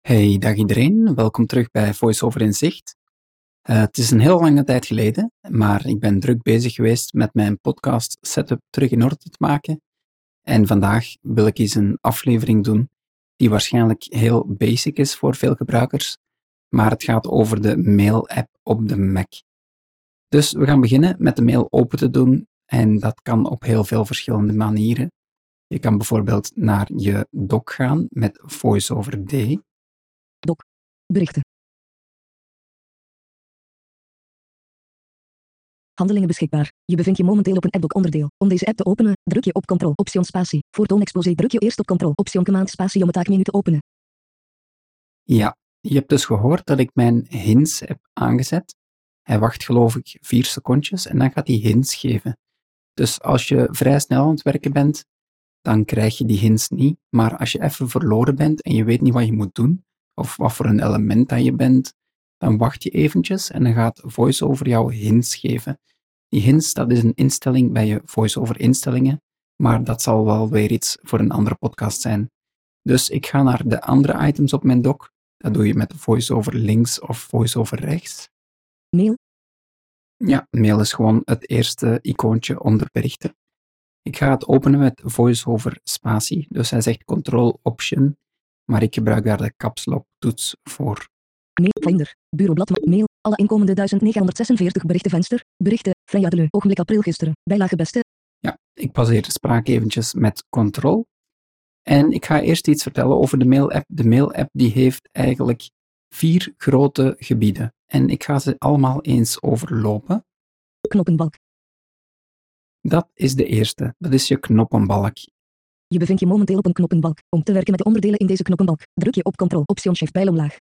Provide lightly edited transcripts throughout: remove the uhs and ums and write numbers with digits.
Hey, dag iedereen. Welkom terug bij VoiceOver in Zicht. Het is een heel lange tijd geleden, maar ik ben druk bezig geweest met mijn podcast setup terug in orde te maken. En vandaag wil ik eens een aflevering doen die waarschijnlijk heel basic is voor veel gebruikers, maar het gaat over de mail-app op de Mac. Dus we gaan beginnen met de mail open te doen en dat kan op heel veel verschillende manieren. Je kan bijvoorbeeld naar je doc gaan met VoiceOver D. Doc. Berichten. Handelingen beschikbaar. Je bevindt je momenteel op een AppDoc onderdeel. Om deze app te openen, druk je op Ctrl-Option Spatie. Voor toonexposé druk je eerst op Ctrl-Option Command Spatie om het taakmenu te openen. Ja, je hebt dus gehoord dat ik mijn hints heb aangezet. Hij wacht geloof ik 4 secondjes en dan gaat hij hints geven. Dus als je vrij snel aan het werken bent, dan krijg je die hints niet. Maar als je even verloren bent en je weet niet wat je moet doen, of wat voor een element dat je bent, dan wacht je eventjes en dan gaat VoiceOver jou hints geven. Die hints, dat is een instelling bij je VoiceOver instellingen, maar dat zal wel weer iets voor een andere podcast zijn. Dus ik ga naar de andere items op mijn doc. Dat doe je met VoiceOver links of VoiceOver rechts. Mail. Ja, mail is gewoon het eerste icoontje onder berichten. Ik ga het openen met VoiceOver spatie, dus hij zegt Ctrl-Option, maar ik gebruik daar de caps lock toets voor. Mail. Finder. Bureaublad. Mail. Alle inkomende 1946 berichten venster. Berichten. Vrij Adeleu. Ogenblik april gisteren. Bijlage beste. Ja, ik passeer de spraak eventjes met Ctrl. En ik ga eerst iets vertellen over de mail-app. De mail-app die heeft eigenlijk 4 grote gebieden. En ik ga ze allemaal eens overlopen. Knoppenbalk. Dat is de eerste. Dat is je knoppenbalk. Je bevindt je momenteel op een knoppenbalk. Om te werken met de onderdelen in deze knoppenbalk, druk je op Ctrl-Option-Shift-pijl omlaag.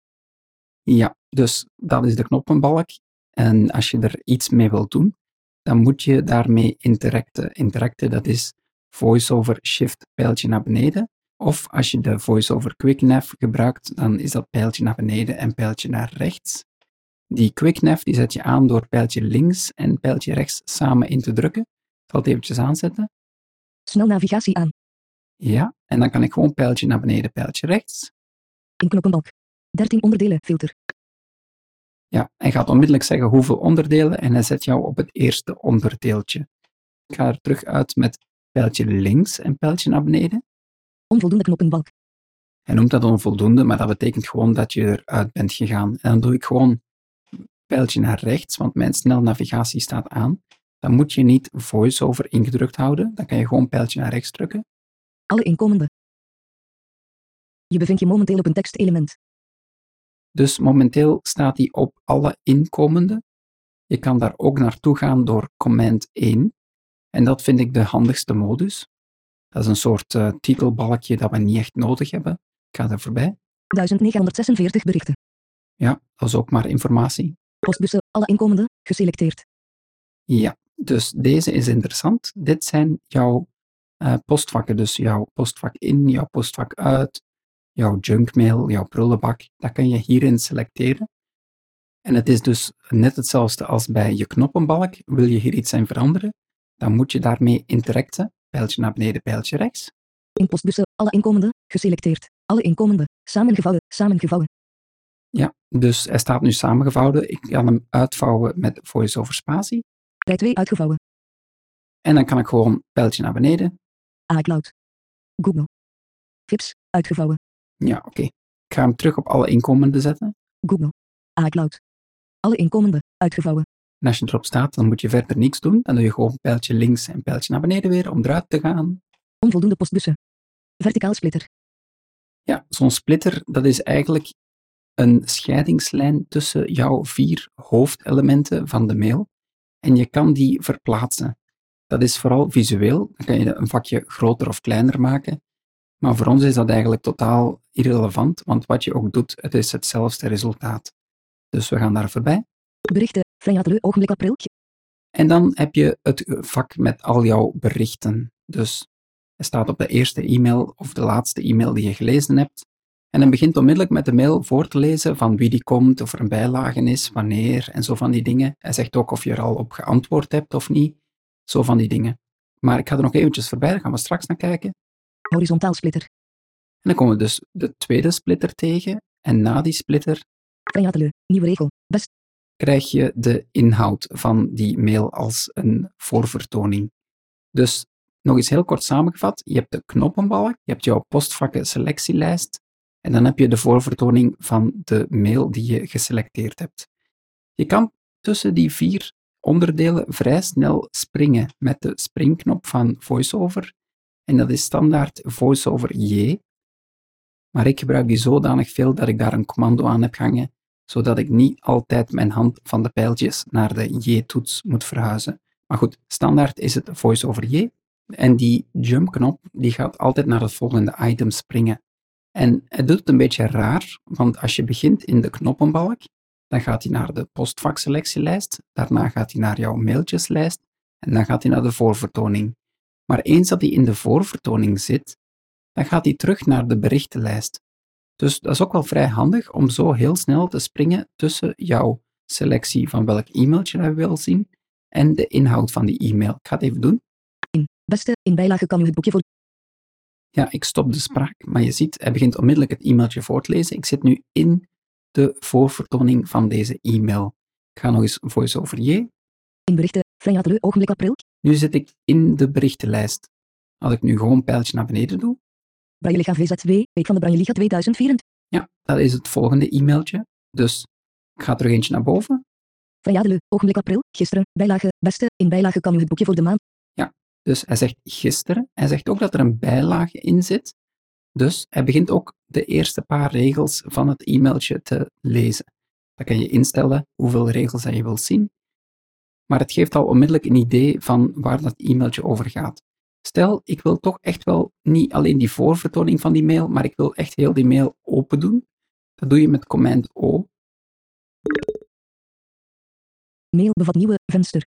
Ja, dus dat is de knoppenbalk. En als je er iets mee wilt doen, dan moet je daarmee interacten. Interacten, dat is VoiceOver Shift pijltje naar beneden. Of als je de VoiceOver QuickNav gebruikt, dan is dat pijltje naar beneden en pijltje naar rechts. Die QuickNav die zet je aan door pijltje links en pijltje rechts samen in te drukken. Ik zal het eventjes aanzetten. Snel navigatie aan. Ja, en dan kan ik gewoon pijltje naar beneden, pijltje rechts. In knoppenbalk. 13 onderdelen, filter. Ja, hij gaat onmiddellijk zeggen hoeveel onderdelen en hij zet jou op het eerste onderdeeltje. Ik ga er terug uit met pijltje links en pijltje naar beneden. Onvoldoende knoppenbalk. Hij noemt dat onvoldoende, maar dat betekent gewoon dat je eruit bent gegaan. En dan doe ik gewoon pijltje naar rechts, want mijn snelnavigatie staat aan. Dan moet je niet VoiceOver ingedrukt houden, dan kan je gewoon pijltje naar rechts drukken. Alle inkomende. Je bevindt je momenteel op een tekstelement. Dus momenteel staat hij op alle inkomende. Je kan daar ook naartoe gaan door Command 1. En dat vind ik de handigste modus. Dat is een soort titelbalkje dat we niet echt nodig hebben. Ik ga er voorbij. 1946 berichten. Ja, dat is ook maar informatie. Postbussen, alle inkomende, geselecteerd. Ja, dus deze is interessant. Dit zijn jouw postvakken, dus jouw postvak in, jouw postvak uit, jouw junkmail, jouw prullenbak. Dat kan je hierin selecteren. En het is dus net hetzelfde als bij je knoppenbalk. Wil je hier iets aan veranderen, dan moet je daarmee interacten. Pijltje naar beneden, pijltje rechts. In postbussen, alle inkomende, geselecteerd. Alle inkomende, samengevouwen, samengevouwen. Ja, dus hij staat nu samengevouwen. Ik kan hem uitvouwen met VoiceOver spatie. Rij 2 uitgevouwen. En dan kan ik gewoon pijltje naar beneden. iCloud. Google. Vips, uitgevouwen. Ja, oké. Ik ga hem terug op alle inkomenden zetten. Google. iCloud. Alle inkomende, uitgevouwen. En als je erop staat, dan moet je verder niks doen. Dan doe je gewoon pijltje links en pijltje naar beneden weer om eruit te gaan. Onvoldoende postbussen. Verticaal splitter. Ja, zo'n splitter, dat is eigenlijk een scheidingslijn tussen jouw 4 hoofdelementen van de mail. En je kan die verplaatsen. Dat is vooral visueel. Dan kan je een vakje groter of kleiner maken. Maar voor ons is dat eigenlijk totaal irrelevant, want wat je ook doet, het is hetzelfde resultaat. Dus we gaan daar voorbij. Berichten, vrij Adeleu, ogenblik april. En dan heb je het vak met al jouw berichten. Dus het staat op de eerste e-mail of de laatste e-mail die je gelezen hebt. En dan begint onmiddellijk met de mail voor te lezen van wie die komt, of er een bijlage is, wanneer en zo van die dingen. Hij zegt ook of je er al op geantwoord hebt of niet. Zo van die dingen. Maar ik ga er nog eventjes voorbij, daar gaan we straks naar kijken. Horizontaal splitter. dan komen we dus de tweede splitter tegen. En na die splitter Vrij atelier. Nieuwe regel. Best. krijg je de inhoud van die mail als een voorvertoning. Dus nog eens heel kort samengevat, je hebt de knoppenbalk, je hebt jouw postvakken selectielijst en dan heb je de voorvertoning van de mail die je geselecteerd hebt. Je kan tussen die 4 onderdelen vrij snel springen met de springknop van VoiceOver en dat is standaard VoiceOver J, maar ik gebruik die zodanig veel dat ik daar een commando aan heb hangen, zodat ik niet altijd mijn hand van de pijltjes naar de J-toets moet verhuizen. Maar goed, standaard is het VoiceOver J. En die jump-knop die gaat altijd naar het volgende item springen. En het doet het een beetje raar, want als je begint in de knoppenbalk, dan gaat hij naar de postvakselectielijst, daarna gaat hij naar jouw mailtjeslijst en dan gaat hij naar de voorvertoning. Maar eens dat hij in de voorvertoning zit, dan gaat hij terug naar de berichtenlijst. Dus dat is ook wel vrij handig om zo heel snel te springen tussen jouw selectie van welk e-mailtje je wil zien en de inhoud van die e-mail. Ik ga het even doen. Beste, in bijlage kan u het boekje voor... Ja, ik stop de spraak, maar je ziet, hij begint onmiddellijk het e-mailtje voor te lezen. Ik zit nu in de voorvertoning van deze e-mail. Ik ga nog eens VoiceOver J. In berichten. Vrij atelier. Ogenblik april. Nu zit ik in de berichtenlijst. Als ik nu gewoon een pijltje naar beneden doe, Braille VZW. Week van de Braille Liga 2024. ja, dat is het volgende e-mailtje. Dus ik ga terug eentje naar boven. Vrij atelier. Ogenblik april. Gisteren. Bijlage. Beste, in bijlage kan u het boekje voor de maand... Dus hij zegt gisteren. Hij zegt ook dat er een bijlage in zit. Dus hij begint ook de eerste paar regels van het e-mailtje te lezen. Dan kan je instellen hoeveel regels dat je wilt zien. Maar het geeft al onmiddellijk een idee van waar dat e-mailtje over gaat. Stel, ik wil toch echt wel niet alleen die voorvertoning van die mail, maar ik wil echt heel die mail open doen. Dat doe je met command O. Mail bevat nieuwe venster.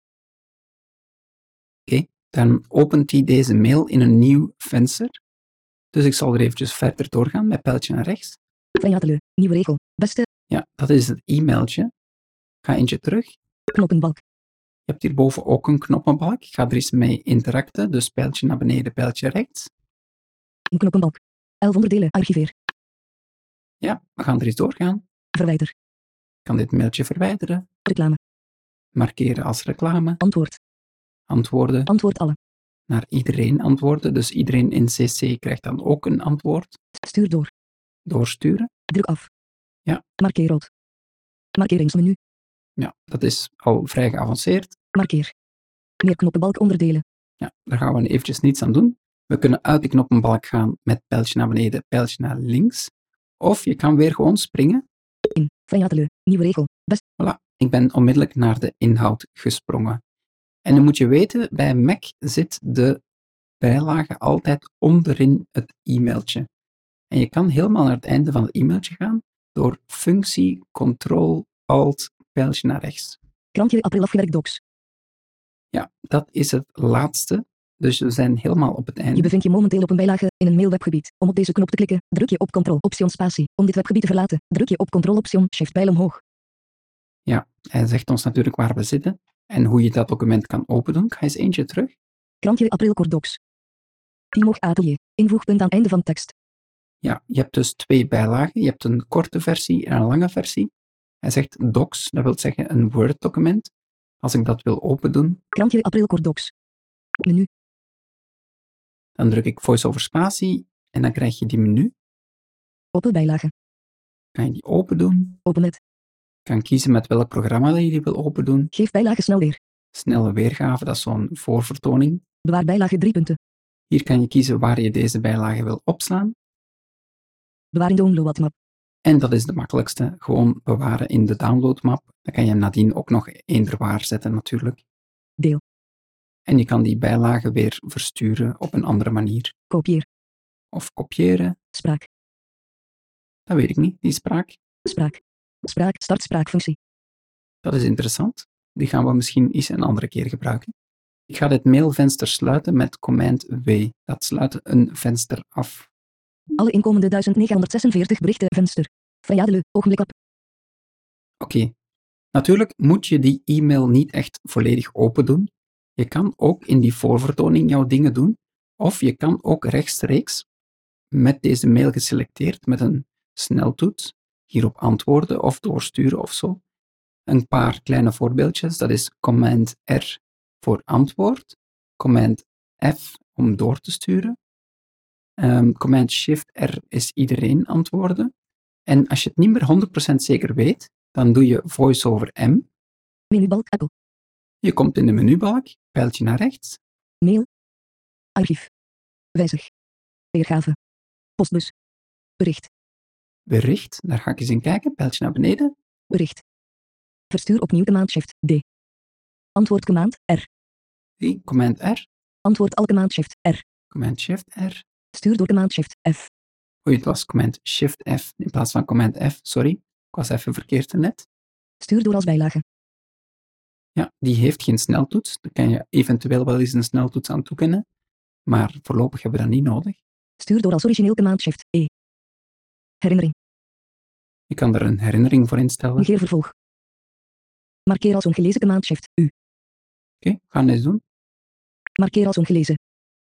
Dan opent hij deze mail in een nieuw venster. Dus ik zal er eventjes verder doorgaan met pijltje naar rechts. Vrij atelier. Nieuwe regel. Beste, Ja, dat is het e-mailtje. Ga eentje terug. knoppenbalk. Je hebt hierboven ook een knoppenbalk. Ik ga er eens mee interacten. Dus pijltje naar beneden, pijltje rechts. Een knoppenbalk. 11 onderdelen. Archiveer. Ja, we gaan er eens doorgaan. Verwijder. Ik kan dit mailtje verwijderen. Reclame. Markeren als reclame. Antwoord. Antwoorden. Antwoord alle. Naar iedereen antwoorden. Dus iedereen in CC krijgt dan ook een antwoord. Stuur door. Doorsturen. Druk af. Ja. Markeer rood. Markeringsmenu. Ja, dat is al vrij geavanceerd. Markeer. Meer knoppenbalk onderdelen. Ja, daar gaan we eventjes niets aan doen. We kunnen uit de knoppenbalk gaan met pijltje naar beneden, pijltje naar links. Of je kan weer gewoon springen. In. Vrij atelier. Nieuwe regel. Best. Voilà, ik ben onmiddellijk naar de inhoud gesprongen. En dan moet je weten, bij Mac zit de bijlage altijd onderin het e-mailtje. En je kan helemaal naar het einde van het e-mailtje gaan door functie, Ctrl, Alt, pijltje naar rechts. Krankje april afgewerkt docs. Ja, dat is het laatste. Dus we zijn helemaal op het Je einde. bevindt je momenteel op een bijlage in een mailwebgebied. Om op deze knop te klikken, druk je op Ctrl Option Spatie. Om dit webgebied te verlaten, druk je op Ctrl Option Shift pijl omhoog. Ja, hij zegt ons natuurlijk waar we zitten en hoe je dat document kan opendoen. Ik ga eens eentje terug. Krankje april kort docs. Timoch Atelier. Invoegpunt aan einde van tekst. Ja, je hebt dus 2 bijlagen. Je hebt een korte versie en een lange versie. Hij zegt docs, dat wil zeggen een Word-document. Als ik dat wil opendoen, Krankje april kort docs. Menu. dan druk ik voice-over spatie en dan krijg je die menu. Open bijlage. Kan je die open doen. Open met. Kan kiezen met welk programma dat je die wil open doen. Geef bijlage snel weer. Snelle weergave, dat is zo'n voorvertoning. Bewaar bijlage 3 punten. Hier kan je kiezen waar je deze bijlage wil opslaan. Bewaar in download-map. En dat is de makkelijkste, gewoon bewaren in de downloadmap. Dan kan je hem nadien ook nog eender waar zetten natuurlijk. Deel. En je kan die bijlage weer versturen op een andere manier. Kopieer. Of kopiëren, Spraak. dat weet ik niet, die spraak. Spraak. Spraak. Start spraakfunctie. Dat is interessant. Die gaan we misschien eens een andere keer gebruiken. Ik ga dit mailvenster sluiten met command W. Dat sluit een venster af. Alle inkomende 1946 berichten venster. Vrij ogenblik op. Oké. Natuurlijk moet je die e-mail niet echt volledig open doen. Je kan ook in die voorvertoning jouw dingen doen. Of je kan ook rechtstreeks met deze mail geselecteerd met een sneltoets, hierop antwoorden of doorsturen of zo. Een paar kleine voorbeeldjes, dat is Command R voor antwoord, Command F om door te sturen, Command Shift R is iedereen antwoorden. En als je het niet meer 100% zeker weet, dan doe je VoiceOver M. Menubalk Apple. Je komt in de menubalk, pijltje naar rechts. Mail. Archief. Wijzig. Weergave. Postbus. Bericht. Bericht, daar ga ik eens in kijken, pijltje naar beneden. Bericht. Verstuur opnieuw Command Shift D. Antwoord Command R. Command R, Antwoord al Command Shift R. Command Shift R. Stuur door Command Shift F. Oei, het was Command Shift F in plaats van Command F, sorry. Ik was even verkeerd ernet. Stuur door als bijlage. Ja, die heeft geen sneltoets. Daar kan je eventueel wel eens een sneltoets aan toekennen. Maar voorlopig hebben we dat niet nodig. Stuur door als origineel Command Shift E. Herinnering. Je kan er een herinnering voor instellen. Negeer vervolg. Markeer als ongelezen Command Shift U. Oké, gaan we eens doen. Markeer als ongelezen.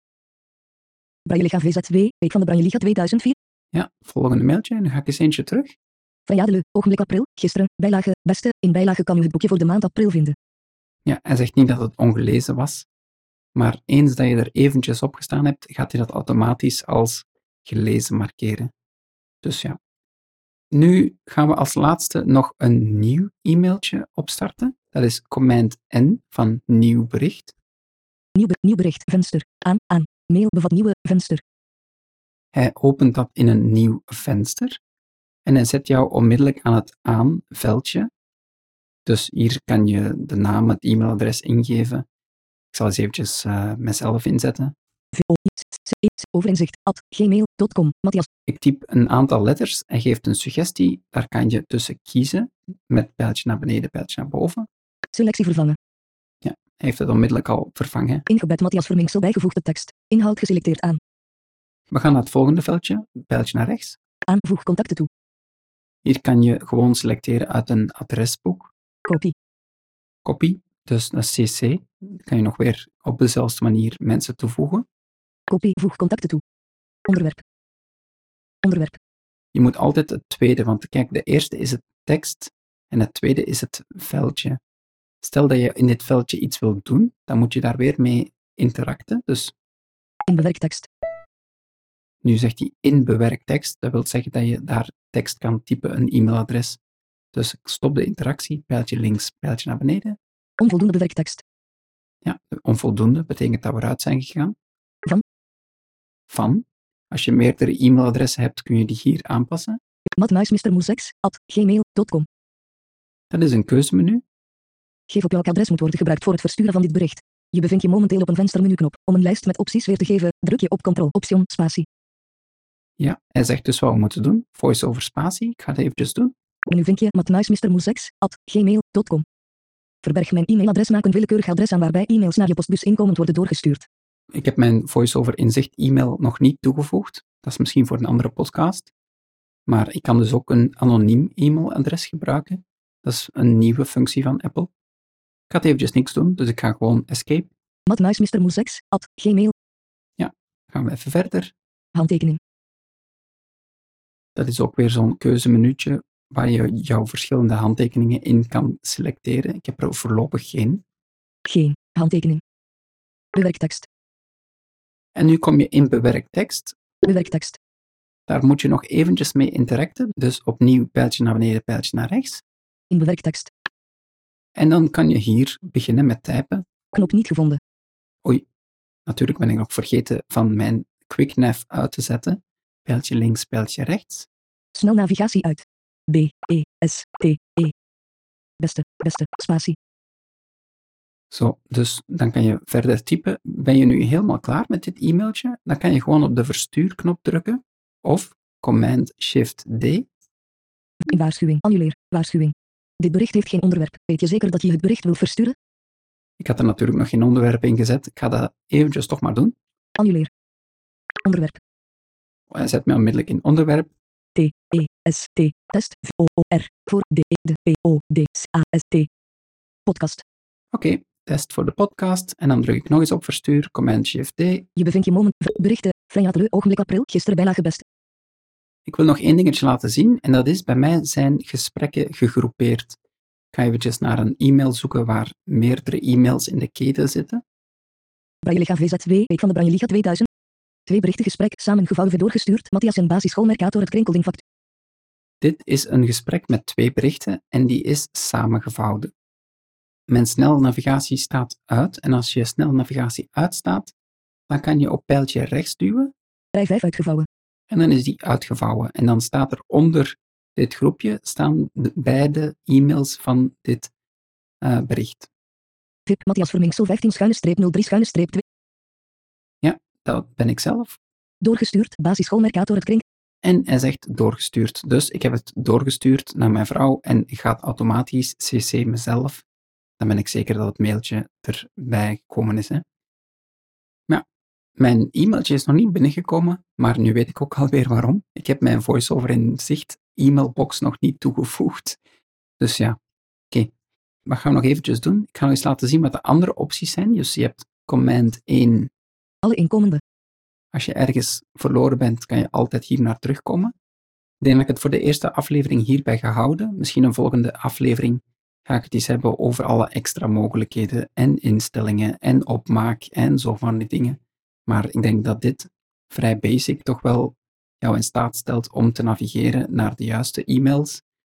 Brailleliga VZW, week van de Brailleliga 2004. Ja, volgende mailtje. En dan ga ik eens eentje terug. Van Jadele, ogenblik april, gisteren, bijlage, beste, in bijlage kan u het boekje voor de maand april vinden. Ja, hij zegt niet dat het ongelezen was. Maar eens dat je er eventjes op gestaan hebt, gaat hij dat automatisch als gelezen markeren. Dus ja. Nu gaan we als laatste nog een nieuw e-mailtje opstarten. Dat is Command N van nieuw bericht. Nieuw bericht, venster, aan, mail bevat nieuwe, venster. Hij opent dat in een nieuw venster en hij zet jou onmiddellijk aan het aan-veldje. Dus hier kan je de naam, het e-mailadres ingeven. Ik zal eens eventjes mezelf inzetten. Overinzicht, gmail.com, Matthias. Ik typ een aantal letters, hij geeft een suggestie, daar kan je tussen kiezen, met pijltje naar beneden, pijltje naar boven. Selectie vervangen. Ja, hij heeft het onmiddellijk al vervangen. Ingebed Matthias Vermengsel bijgevoegde tekst. Inhoud geselecteerd aan. We gaan naar het volgende veldje, pijltje naar rechts. Aanvoeg contacten toe. Hier kan je gewoon selecteren uit een adresboek. Kopie. Kopie, dus dat is CC. Dan kan je nog weer op dezelfde manier mensen toevoegen. Kopie, voeg contacten toe. Onderwerp. Onderwerp. Je moet altijd het tweede, want kijk, de eerste is het tekst en het tweede is het veldje. Stel dat je in dit veldje iets wilt doen, dan moet je daar weer mee interacten. Dus In bewerkt tekst. nu zegt hij in bewerkt tekst. Dat wil zeggen dat je daar tekst kan typen, een e-mailadres. Dus ik stop de interactie, pijltje links, pijltje naar beneden. Onvoldoende bewerkt tekst. Ja, onvoldoende betekent dat we eruit zijn gegaan. Van. Als je meerdere e-mailadressen hebt, kun je die hier aanpassen. matmuismrmoesex@gmail.com. Dat is een keuzemenu. Geef op welk adres moet worden gebruikt voor het versturen van dit bericht. Je bevindt je momenteel op een venstermenuknop. Om een lijst met opties weer te geven, druk je op Ctrl, Option, Spatie. Ja, hij zegt dus wat we moeten doen. Voice over spatie. Ik ga het eventjes doen. Menuvinkje matmuismrmoesex@gmail.com. Verberg mijn e-mailadres, maak een willekeurig adres aan waarbij e-mails naar je postbus inkomend worden doorgestuurd. Ik heb mijn voice-over inzicht e-mail nog niet toegevoegd. Dat is misschien voor een andere podcast. Maar ik kan dus ook een anoniem e-mailadres gebruiken. Dat is een nieuwe functie van Apple. Ik ga het eventjes niks doen, dus ik ga gewoon escape. matmuismrmoesex@gmail. Gaan we even verder. Handtekening. Dat is ook weer zo'n keuzemenuutje waar je jouw verschillende handtekeningen in kan selecteren. Ik heb er voorlopig geen. Geen handtekening. Bewerkt tekst. En nu kom je in bewerkt tekst. Bewerkt tekst. Daar moet je nog eventjes mee interacten. Dus opnieuw pijltje naar beneden, pijltje naar rechts. In bewerkt tekst. En dan kan je hier beginnen met typen. Knop niet gevonden. Oei, natuurlijk ben ik nog vergeten van mijn QuickNav uit te zetten. Pijltje links, pijltje rechts. Snel navigatie uit. B, E, S, T, E. Beste, spatie. Zo, dus dan kan je verder typen. Ben je nu helemaal klaar met dit e-mailtje? Dan kan je gewoon op de verstuurknop drukken of Command-Shift-D. Waarschuwing, annuleer, waarschuwing. Dit bericht heeft geen onderwerp. Weet je zeker dat je het bericht wilt versturen? Ik had er natuurlijk nog geen onderwerp in gezet. Ik ga dat eventjes toch maar doen. Annuleer. Onderwerp. Hij zet me onmiddellijk in onderwerp. T, E, S, T, test, O, O, R, voor D, D, P, O, D, C, A, S, T. Podcast. Oké, test voor de podcast. En dan druk ik nog eens op verstuur, Command-Shift-D. Je bevindt je berichten, Vrij ogenblik april, gisteren bijlage best. Ik wil nog één dingetje laten zien, en dat is, bij mij zijn gesprekken gegroepeerd. Ik ga eventjes naar een e-mail zoeken waar meerdere e-mails in de keten zitten. Braille VZW, week van de Braille 2000. 2 berichten gesprek, samengevouwen doorgestuurd, Matthias en basisschool Mercator het krinkelding factuur. Dit is een gesprek met 2 berichten en die is samengevouwen. Mijn snelle navigatie staat uit en als je snelle navigatie uitstaat, dan kan je op pijltje rechts duwen Rij 5 uitgevouwen. en dan is die uitgevouwen. En dan staat er onder dit groepje staan de beide e-mails van dit bericht. VIP Matthias Vermingsel 15-03-2. Ja, dat ben ik zelf. Doorgestuurd, basisschool Mercator het kring. En hij zegt doorgestuurd. Dus ik heb het doorgestuurd naar mijn vrouw en gaat automatisch cc mezelf. Dan ben ik zeker dat het mailtje erbij gekomen is. Hè. Ja, mijn e-mailtje is nog niet binnengekomen, maar nu weet ik ook alweer waarom. Ik heb mijn voice-over in zicht e-mailbox nog niet toegevoegd. Dus ja, oké. Wat gaan we nog eventjes doen? Ik ga nog eens laten zien wat de andere opties zijn. Dus je hebt command 1. Alle inkomende. Als je ergens verloren bent, kan je altijd hier naar terugkomen. Ik denk dat ik het voor de eerste aflevering hierbij ga houden. Misschien een volgende aflevering ga ik het eens hebben over alle extra mogelijkheden en instellingen en opmaak en zo van die dingen. Maar ik denk dat dit vrij basic toch wel jou in staat stelt om te navigeren naar de juiste e-mails.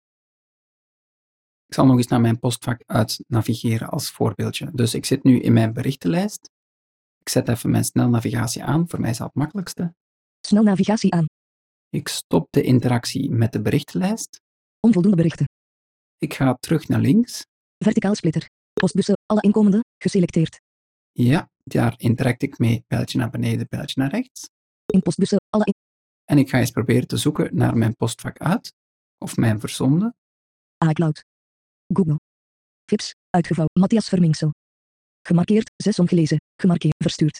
Ik zal nog eens naar mijn postvak uit navigeren als voorbeeldje. Dus ik zit nu in mijn berichtenlijst. Ik zet even mijn snelnavigatie aan, voor mij is dat het makkelijkste. Snel navigatie aan. Ik stop de interactie met de berichtenlijst. Onvoldoende berichten. Ik ga terug naar links. Verticaal splitter. Postbussen, alle inkomende, geselecteerd. Ja, daar interact ik mee, pijltje naar beneden, pijltje naar rechts. In postbussen, alle En ik ga eens proberen te zoeken naar mijn postvak uit, of mijn verzonden. iCloud. Google. Vips, uitgevouwen, Matthias Vermingsel. Gemarkeerd, 6 ongelezen, gemarkeerd, verstuurd.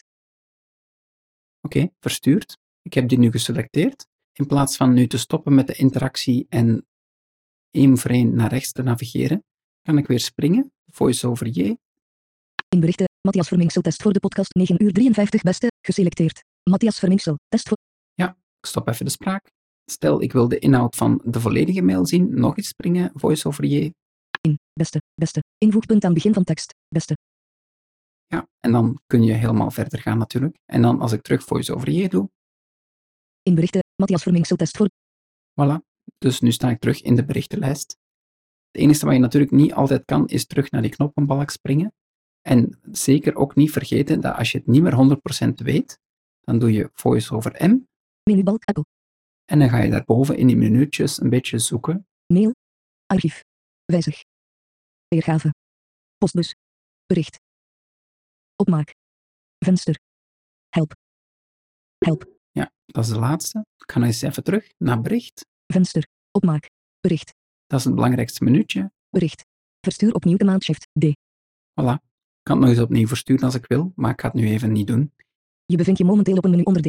Oké, verstuurd. Ik heb die nu geselecteerd. In plaats van nu te stoppen met de interactie en één voor één naar rechts te navigeren, kan ik weer springen, voice-over J. In berichten, Matthias Vermingsel test voor de podcast 9 uur 53 beste, geselecteerd. Matthias Vermingsel, test voor... Ik stop even de spraak. Stel, ik wil de inhoud van de volledige mail zien, nog eens springen, voice-over J. In, beste, invoegpunt aan begin van tekst, beste. Ja, en dan kun je helemaal verder gaan natuurlijk. En dan als ik terug voice-over J doe, In berichten, Matthias Vermingsel test voor... voilà. Dus nu sta ik terug in de berichtenlijst. Het enige wat je natuurlijk niet altijd kan, is terug naar die knoppenbalk springen. En zeker ook niet vergeten dat als je het niet meer 100% weet, dan doe je voice-over M. Menubalk Apple. En dan ga je daarboven in die minuutjes een beetje zoeken. Mail. Archief. Wijzig. Weergave. Postbus. Bericht. Opmaak. Venster. Help. Help. Ja, dat is de laatste. Ik ga nog eens even terug naar bericht. Venster. Opmaak. Bericht. Dat is het belangrijkste minuutje. Bericht. Verstuur opnieuw command shift D. Voilà. Ik kan het nog eens opnieuw versturen als ik wil, maar ik ga het nu even niet doen. Je bevindt je momenteel op een menuonderdeel.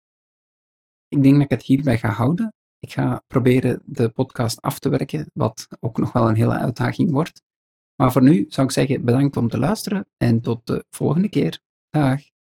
Ik denk dat ik het hierbij ga houden. Ik ga proberen de podcast af te werken, wat ook nog wel een hele uitdaging wordt. Maar voor nu zou ik zeggen bedankt om te luisteren en tot de volgende keer. Dag.